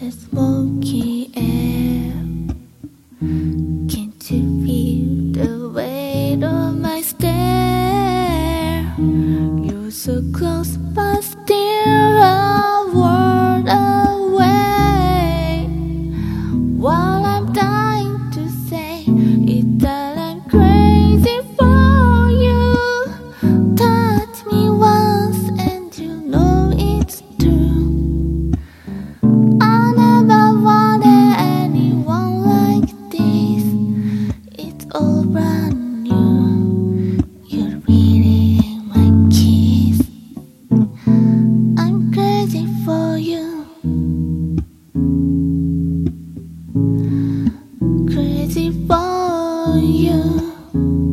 the smoky air. Can't you feel the weight of my stare? You're so close but still a world away. While I'm dying to say it, that I'm crazy for you. Touch me once and you know it's true. I never wanted anyone like this. It's all brand new. You're reading my kiss. I'm crazy for you. Crazy for you.